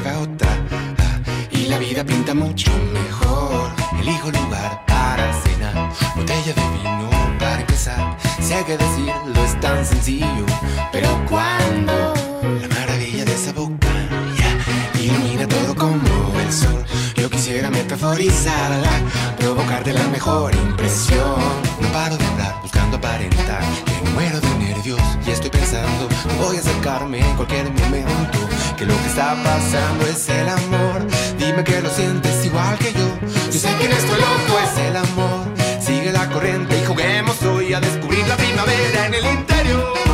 toca otra. Y la vida pinta mucho mejor. Elijo lugar para cenar, botella de vino para empezar. Sé que decirlo es tan sencillo, pero cuando la maravilla de esa boca ilumina todo como el sol, yo quisiera metaforizarla, provocarte la mejor impresión. No paro de hablar buscando aparentar que me muero de nervios y estoy pensando, voy a acercarme en cualquier momento, que lo que está pasando es el amor. Dime que lo sientes igual que yo sé que en esto loco es el amor. Sigue la corriente y juguemos hoy a descubrir la primavera en el interior.